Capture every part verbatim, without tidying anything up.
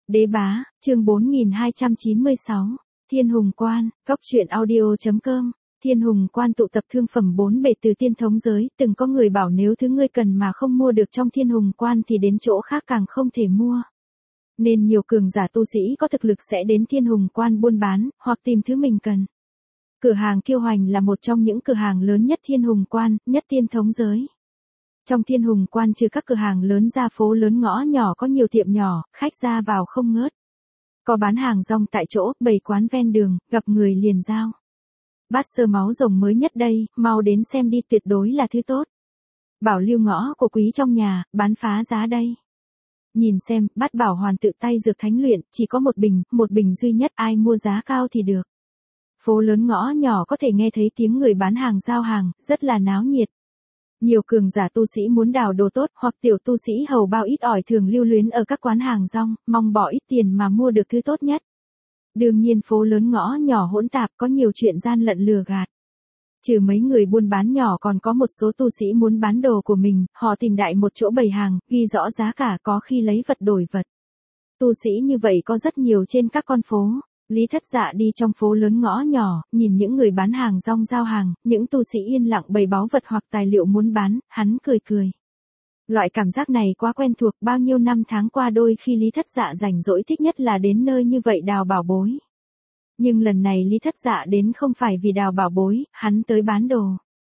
Đế bá, chương bốn nghìn hai trăm chín mươi sáu, Thiên Hùng Quan, Cóc truyện audio.com. Thiên Hùng Quan tụ tập thương phẩm bốn bề từ tiên thống giới, từng có người bảo nếu thứ ngươi cần mà không mua được trong Thiên Hùng Quan thì đến chỗ khác càng không thể mua. Nên nhiều cường giả tu sĩ có thực lực sẽ đến Thiên Hùng Quan buôn bán, hoặc tìm thứ mình cần. Cửa hàng Kiêu Hoành là một trong những cửa hàng lớn nhất Thiên Hùng Quan, nhất tiên thống giới. Trong Thiên Hùng Quan trừ các cửa hàng lớn ra, phố lớn ngõ nhỏ có nhiều tiệm nhỏ, khách ra vào không ngớt. Có bán hàng rong tại chỗ, bày quán ven đường, gặp người liền giao. Bát sơ máu rồng mới nhất đây, mau đến xem đi, tuyệt đối là thứ tốt. Bảo lưu ngõ của quý trong nhà, bán phá giá đây. Nhìn xem, Bát Bảo Hoàn tự tay dược thánh luyện, chỉ có một bình, một bình duy nhất, ai mua giá cao thì được. Phố lớn ngõ nhỏ có thể nghe thấy tiếng người bán hàng giao hàng, rất là náo nhiệt. Nhiều cường giả tu sĩ muốn đào đồ tốt, hoặc tiểu tu sĩ hầu bao ít ỏi thường lưu luyến ở các quán hàng rong, mong bỏ ít tiền mà mua được thứ tốt nhất. Đương nhiên phố lớn ngõ nhỏ hỗn tạp, có nhiều chuyện gian lận lừa gạt. Trừ mấy người buôn bán nhỏ còn có một số tu sĩ muốn bán đồ của mình, họ tìm đại một chỗ bày hàng, ghi rõ giá cả, có khi lấy vật đổi vật. Tu sĩ như vậy có rất nhiều trên các con phố. Lý Thất Dạ đi trong phố lớn ngõ nhỏ, nhìn những người bán hàng rong giao hàng, những tu sĩ yên lặng bày báu vật hoặc tài liệu muốn bán, hắn cười cười. Loại cảm giác này quá quen thuộc, bao nhiêu năm tháng qua đôi khi Lý Thất Dạ rảnh rỗi thích nhất là đến nơi như vậy đào bảo bối. Nhưng lần này Lý Thất Dạ đến không phải vì đào bảo bối, hắn tới bán đồ.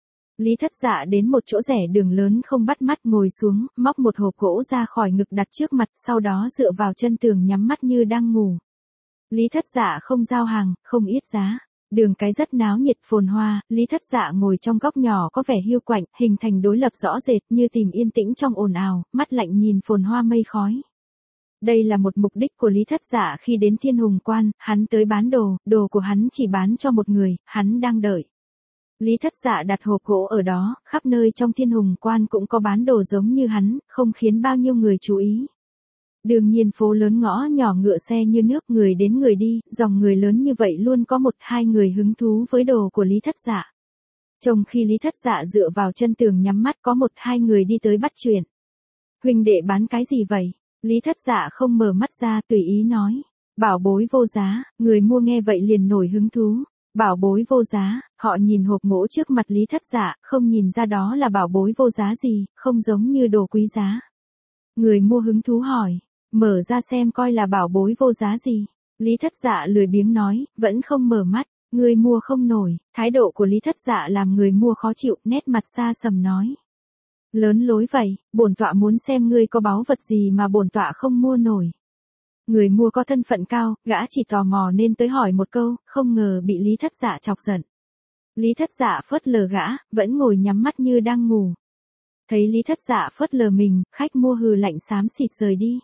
Lý Thất Dạ đến một chỗ rẻ đường lớn không bắt mắt, ngồi xuống, móc một hộp gỗ ra khỏi ngực đặt trước mặt, sau đó dựa vào chân tường nhắm mắt như đang ngủ. Lý Thất Dạ không giao hàng, không yết giá. Đường cái rất náo nhiệt phồn hoa, Lý Thất Dạ ngồi trong góc nhỏ có vẻ hiu quạnh, hình thành đối lập rõ rệt như tìm yên tĩnh trong ồn ào, mắt lạnh nhìn phồn hoa mây khói. Đây là một mục đích của Lý Thất Dạ khi đến Thiên Hùng Quan, hắn tới bán đồ, đồ của hắn chỉ bán cho một người, hắn đang đợi. Lý Thất Dạ đặt hộp gỗ ở đó, khắp nơi trong Thiên Hùng Quan cũng có bán đồ giống như hắn, không khiến bao nhiêu người chú ý. Đương nhiên phố lớn ngõ nhỏ ngựa xe như nước, người đến người đi, dòng người lớn như vậy luôn có một hai người hứng thú với đồ của Lý Thất Dạ. Trong khi Lý Thất Dạ dựa vào chân tường nhắm mắt, có một hai người đi tới bắt chuyện. Huynh đệ bán cái gì vậy? Lý Thất Dạ không mở mắt ra, tùy ý nói. Bảo bối vô giá. Người mua nghe vậy liền nổi hứng thú. Bảo bối vô giá. Họ nhìn hộp gỗ trước mặt Lý Thất Dạ, không nhìn ra đó là bảo bối vô giá gì, không giống như đồ quý giá. Người mua hứng thú hỏi. Mở ra xem coi là bảo bối vô giá gì. Lý Thất Dạ lười biếng nói, vẫn không mở mắt. Người mua không nổi. Thái độ của Lý Thất Dạ làm người mua khó chịu, nét mặt xa sầm nói. Lớn lối vậy, bổn tọa muốn xem ngươi có báu vật gì mà bổn tọa không mua nổi. Người mua có thân phận cao, gã chỉ tò mò nên tới hỏi một câu, không ngờ bị Lý Thất Dạ chọc giận. Lý Thất Dạ phớt lờ gã, vẫn ngồi nhắm mắt như đang ngủ. Thấy Lý Thất Dạ phớt lờ mình, khách mua hừ lạnh xám xịt rời đi.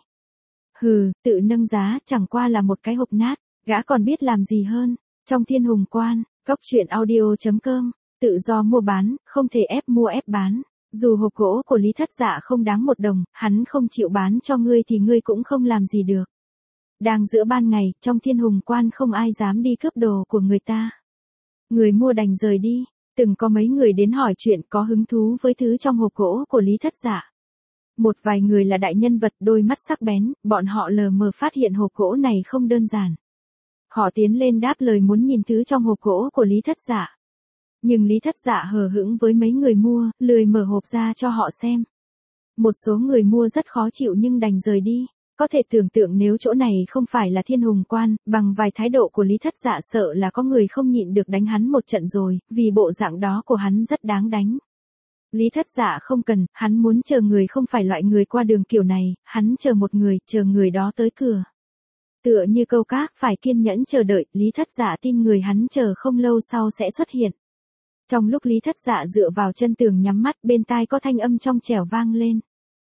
Hừ, tự nâng giá, chẳng qua là một cái hộp nát, gã còn biết làm gì hơn. Trong Thiên Hùng Quan, Cóc truyện audio.com, tự do mua bán, không thể ép mua ép bán. Dù hộp gỗ của Lý Thất Dạ không đáng một đồng, hắn không chịu bán cho ngươi thì ngươi cũng không làm gì được. Đang giữa ban ngày, trong Thiên Hùng Quan không ai dám đi cướp đồ của người ta. Người mua đành rời đi, từng có mấy người đến hỏi chuyện, có hứng thú với thứ trong hộp gỗ của Lý Thất Dạ. Một vài người là đại nhân vật, đôi mắt sắc bén, bọn họ lờ mờ phát hiện hộp gỗ này không đơn giản. Họ tiến lên đáp lời muốn nhìn thứ trong hộp gỗ của Lý Thất Dạ. Nhưng Lý Thất Dạ hờ hững với mấy người mua, lười mở hộp ra cho họ xem. Một số người mua rất khó chịu nhưng đành rời đi. Có thể tưởng tượng nếu chỗ này không phải là Thiên Hùng Quan, bằng vài thái độ của Lý Thất Dạ sợ là có người không nhịn được đánh hắn một trận rồi, vì bộ dạng đó của hắn rất đáng đánh. Lý Thất Dạ không cần, hắn muốn chờ người không phải loại người qua đường kiểu này, hắn chờ một người, chờ người đó tới cửa. Tựa như câu các phải kiên nhẫn chờ đợi, Lý Thất Dạ tin người hắn chờ không lâu sau sẽ xuất hiện. Trong lúc Lý Thất Dạ dựa vào chân tường nhắm mắt, bên tai có thanh âm trong trẻo vang lên.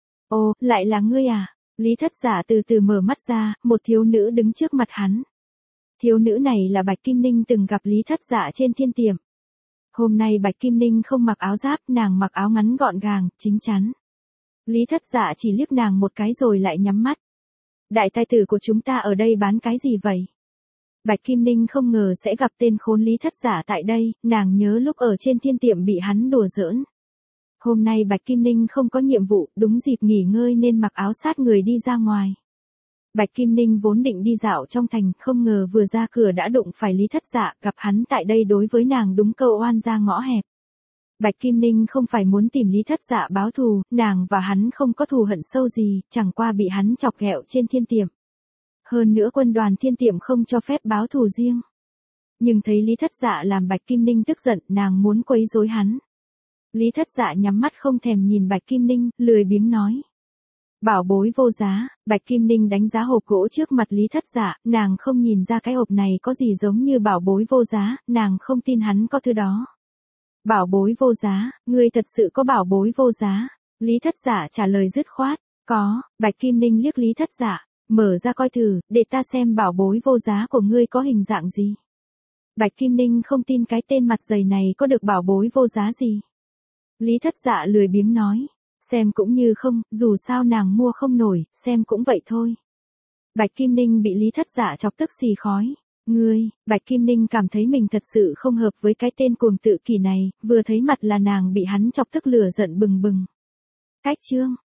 Ồ, lại là ngươi à? Lý Thất Dạ từ từ mở mắt ra, một thiếu nữ đứng trước mặt hắn. Thiếu nữ này là Bạch Kim Ninh từng gặp Lý Thất Dạ trên thiên tiệm. Hôm nay Bạch Kim Ninh không mặc áo giáp, nàng mặc áo ngắn gọn gàng, chính chắn. Lý Thất Dạ chỉ liếc nàng một cái rồi lại nhắm mắt. Đại tài tử của chúng ta ở đây bán cái gì vậy? Bạch Kim Ninh không ngờ sẽ gặp tên khốn Lý Thất Dạ tại đây, nàng nhớ lúc ở trên thiên tiệm bị hắn đùa giỡn. Hôm nay Bạch Kim Ninh không có nhiệm vụ, đúng dịp nghỉ ngơi nên mặc áo sát người đi ra ngoài. Bạch Kim Ninh vốn định đi dạo trong thành, không ngờ vừa ra cửa đã đụng phải Lý Thất Dạ, gặp hắn tại đây đối với nàng đúng câu oan ra ngõ hẹp. Bạch Kim Ninh không phải muốn tìm Lý Thất Dạ báo thù, nàng và hắn không có thù hận sâu gì, chẳng qua bị hắn chọc ghẹo trên thiên tiệm. Hơn nữa quân đoàn thiên tiệm không cho phép báo thù riêng. Nhưng thấy Lý Thất Dạ làm Bạch Kim Ninh tức giận, nàng muốn quấy rối hắn. Lý Thất Dạ nhắm mắt không thèm nhìn Bạch Kim Ninh, lười biếng nói. Bảo bối vô giá. Bạch Kim Ninh đánh giá hộp gỗ trước mặt Lý Thất Dạ, nàng không nhìn ra cái hộp này có gì giống như bảo bối vô giá, nàng không tin hắn có thứ đó. Bảo bối vô giá, ngươi thật sự có bảo bối vô giá? Lý Thất Dạ trả lời dứt khoát, có. Bạch Kim Ninh liếc Lý Thất Dạ, mở ra coi thử, để ta xem bảo bối vô giá của ngươi có hình dạng gì. Bạch Kim Ninh không tin cái tên mặt dày này có được bảo bối vô giá gì. Lý Thất Dạ lười biếng nói, xem cũng như không, dù sao nàng mua không nổi, xem cũng vậy thôi. Bạch Kim Ninh bị Lý Thất Dạ chọc tức xì khói. Ngươi, Bạch Kim Ninh cảm thấy mình thật sự không hợp với cái tên cuồng tự kỷ này, vừa thấy mặt là nàng bị hắn chọc tức lửa giận bừng bừng. Cách chương.